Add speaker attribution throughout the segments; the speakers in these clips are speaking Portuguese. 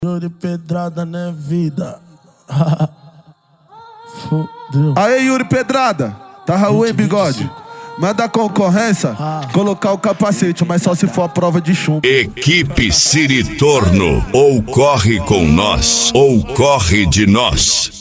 Speaker 1: Yuri Pedrada não é vida. Fudeu.
Speaker 2: Aê, Yuri Pedrada, tá Raul em bigode. Manda a concorrência, colocar o capacete, mas só se for a prova de chumbo.
Speaker 3: Equipe Siritorno, ou corre com nós, ou corre de nós.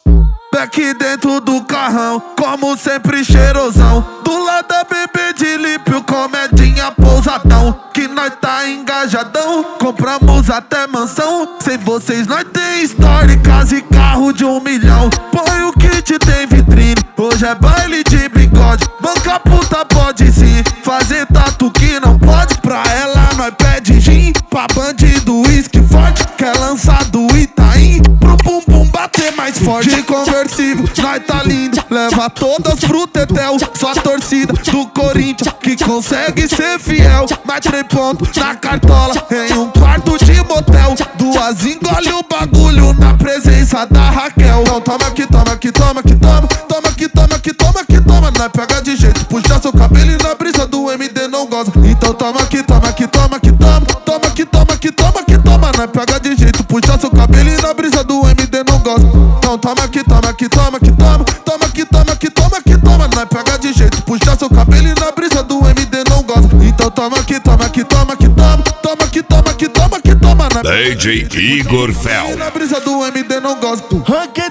Speaker 2: Aqui dentro do carrão, como sempre cheirosão. Do lado da bebê de lípio, comedinha pousadão. Que nós tá engajadão, compramos até mansão. Sem vocês nós tem história, casa e carro de 1 milhão. Põe o kit, tem vitrine, hoje é baile de bigode. Banca puta pode sim, fazer tatu que não pode. Pra ela nós pede gin, pra bandido uísque forte. Quer lançar do Itaim, pro bumbum bater mais forte. De conversível, nós tá lindo, leva todas pro tetel. Só a torcida do Corinthians que consegue ser fiel. Mais 3 pontos na cartola, em um quarto de motel. 2 engole o bagulho na presença da Raquel. Então toma aqui, toma aqui, toma aqui, toma. Toma aqui, toma aqui, toma aqui, toma. Nós pega de jeito, puxa seu cabelo e na brisa do MD não goza. Então toma aqui, toma aqui, toma aqui, toma. Toma aqui, toma aqui, toma aqui, toma. Nós pega de jeito, puxa seu cabelo e na brisa do MD não goza. Então toma aqui, toma aqui, toma aqui, toma. Toma aqui, toma aqui, toma aqui, toma. Nós pega de jeito, puxa seu cabelo e na brisa do MD não goza. Então toma aqui, toma aqui, toma aqui, toma. Toma aqui, toma aqui, toma aqui, toma.
Speaker 3: DJ Igor Fel.
Speaker 2: Na brisa do MD não goza.
Speaker 1: Ranquei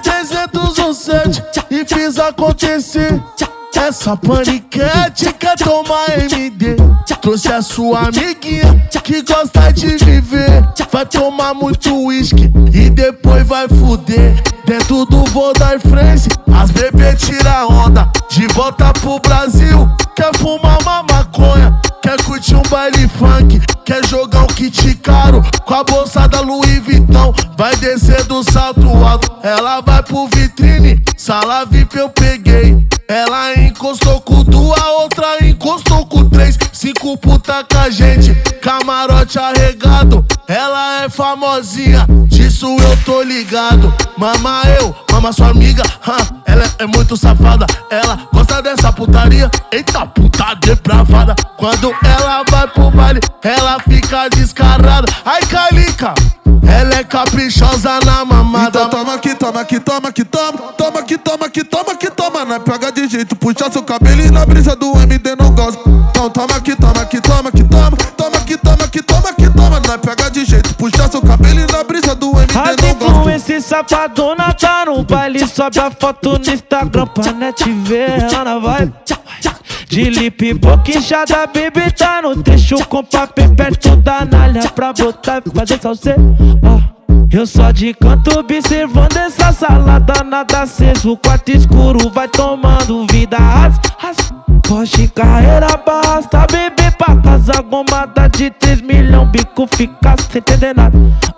Speaker 1: 307 e fiz acontecer. Essa paniquete quer tomar MD. Trouxe a sua amiguinha que gosta de viver. Vai tomar muito uísque e depois vai fuder. Dentro do voo da France, as bebês tira onda. De volta pro Brasil, quer fumar uma maconha. Quer curtir um baile funk, quer jogar um kit caro com a bolsa da Louis Vuitton. Vai descer do salto alto, ela vai pro vitrine. Sala VIP eu peguei. Ela encostou com 2, a outra encostou com 3. 5 puta com a gente, camarote arregado. Ela é famosinha, disso eu tô ligado. Mama eu, mama sua amiga, ela é muito safada. Ela gosta dessa putaria, eita puta depravada. Quando ela vai pro baile, ela fica descarada. Ai Calica, ela é caprichosa na mamada.
Speaker 2: Então toma aqui, toma aqui, toma aqui, toma. Toma aqui, toma aqui, toma aqui, toma. Nós pega de jeito, puxa seu cabelo e na brisa do MD não goza. Então toma aqui, toma aqui, toma aqui, toma. Toma aqui, toma aqui, toma aqui, toma. Nós pega de jeito, puxa seu cabelo e na brisa do MD não goza.
Speaker 4: Esse safadona tá no baile, sobe a foto no Instagram pra net ver ela na vibe. De lip, boca inchada, baby tá no trecho com papel perto da nalha pra botar e fazer salse. Eu só de canto observando essa salada, nada aceso, o quarto escuro vai tomando vida. Porsche carreira basta, bebê pra casa, gomada de 3 milhões, bico fica sem entender nada.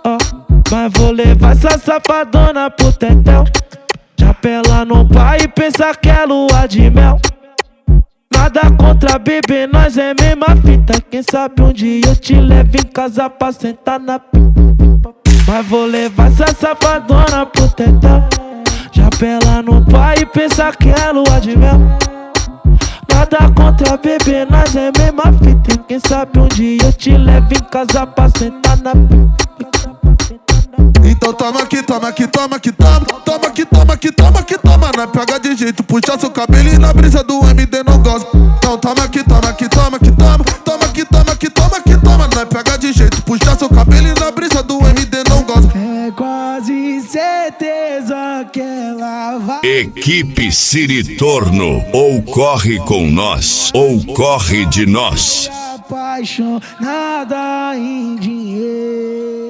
Speaker 4: Mas vou levar essa safadona pro tetel. Já pela no pai e pensa que é lua de mel. Nada contra bebê, nós é mesma fita. Quem sabe um dia eu te levo em casa pra sentar na pita. Mas vou levar essa safadona pro tetel. Já pela no pai e pensa que é lua de mel. Nada contra bebê, nós é mesma fita. Quem sabe um dia eu te levo em casa pra sentar na pita.
Speaker 2: Então toma aqui, toma aqui, toma aqui, toma. Toma aqui, toma aqui, toma aqui, toma. Nós pega de jeito, puxa seu cabelo e na brisa do MD não goza. Então toma aqui, toma aqui, toma aqui, toma. Toma aqui, toma aqui, toma aqui, toma. Nós pega de jeito, puxa seu cabelo e na brisa do MD não goza.
Speaker 5: É quase certeza que ela vai.
Speaker 3: Equipe Siritorno, ou corre com nós, ou corre de nós.
Speaker 5: Apaixonada em dinheiro.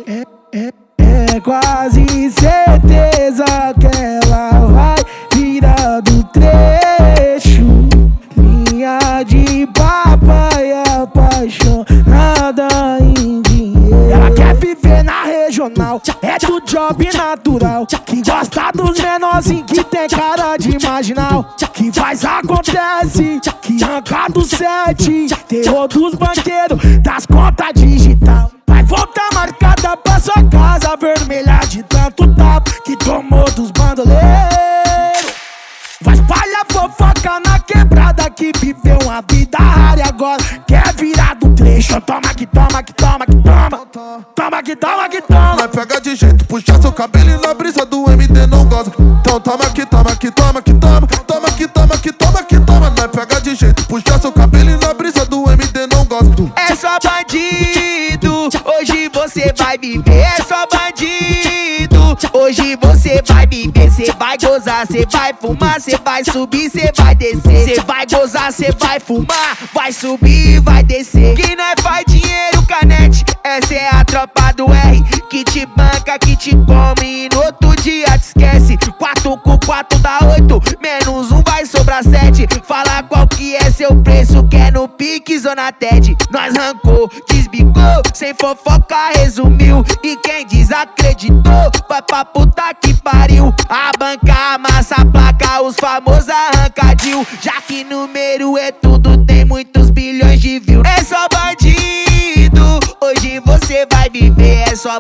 Speaker 5: É quase certeza que ela vai virar do trecho. Linha de papai, apaixonada em dinheiro. Ela quer viver na regional, é do job natural. Que gosta dos menorzinhos, que tem cara de marginal. Que faz acontece, que arranca do 7. Terror dos banqueiros, das contas digital. Vai voltar marcada pra sua casa vermelha de tanto tapa que tomou dos bandoleiros. Vai espalhar fofoca na quebrada que viveu uma vida rara e agora quer virar do trecho. Então toma que toma, que toma, que toma. Toma que toma, que toma.
Speaker 2: Nós pega de jeito, puxa seu cabelo e na brisa do MD não goza. Então toma que toma, que toma, que toma. Toma que toma, que toma, que toma. Nós pega de jeito, puxa seu cabelo e na brisa do MD não goza.
Speaker 6: É só bandido, hoje você vai viver. É só bandido, hoje você vai viver. Cê vai gozar, cê vai fumar, cê vai subir, cê vai descer. Cê vai gozar, cê vai fumar, vai subir e vai descer. Que nós faz dinheiro, canete. Essa é a tropa do R, que te banca, que te come e no outro dia te esquece. 4 com 4 dá 8, menos 1 vai sobrar 7. Fala qual que é seu preço, que é no pique Zona TED. Nós rancou, desbicou, sem fofoca resumiu. E quem desacreditou, vai pra puta que pariu. A banca amassa a placa, os famosos arrancadinho. Já que número é tudo, tem muitos bilhões de views. É só bandido, hoje você vai viver. É só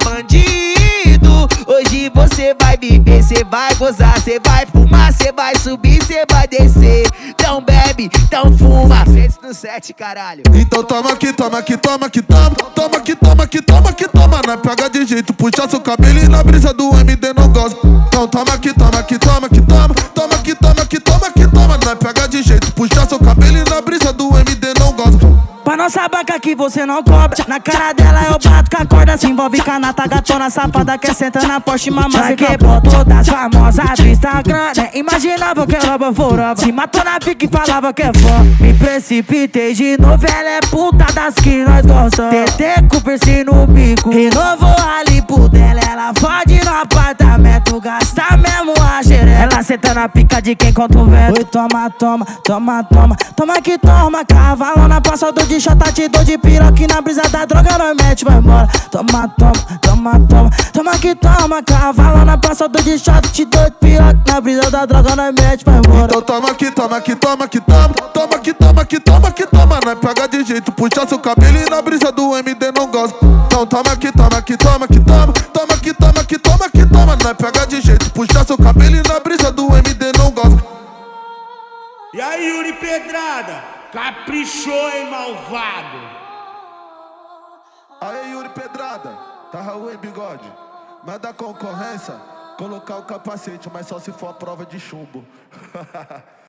Speaker 6: bandido, hoje você vai viver. Cê vai gozar, cê vai fumar, cê vai subir, cê vai descer. Então bebe, então fuma. 107, caralho.
Speaker 2: Então toma que toma, que toma, que toma. Toma que toma, que toma, que toma. Nós pega de jeito, puxa seu cabelo e na brisa do MD não goza. Então toma que toma, que toma, que toma. Toma que toma, que toma, que toma. Nós pega de jeito, puxa seu cabelo e na brisa do MD não goza.
Speaker 5: Pra nossa banca que você não cobra. Na cara dela eu bato com a corda. Se envolve canata, gatona, safada que senta na Porsche, mamãe. Quebrou todas famosas do Instagram, né? Imaginava que ela baforava. Se matou na pique e falava que é fã. Me precipitei de novo, ela é puta das que nós gostamos. TT com piercing no bico, renovou a lipo dela. Ela fode no apartamento, gasta mesmo a xereca. Ela senta na pica de quem conta o vento. Oi, toma, toma, toma, toma. Toma que toma, cavalona, passa do chata, te dou de piroca na brisa da droga, nós mete, vai embora. Toma, toma, toma, toma. Toma que toma, cavalona, passa do de chata, te dou de piroca na brisa da droga, nós mete, vai embora.
Speaker 2: Então toma que toma, que toma, que toma. Toma que toma, que toma, que toma. Nós pega de jeito, puxa seu cabelo e na brisa do MD não goza. Então toma que toma, que toma, que toma. Toma que toma, que toma, que toma. Nós pega de jeito, puxa seu cabelo e na brisa do MD não goza.
Speaker 7: E aí, Yuri Pedrada? Caprichou, hein, malvado?
Speaker 2: Aí, Yuri Pedrada, tá Raul em bigode. Mas da concorrência, colocar o capacete, mas só se for a prova de chumbo.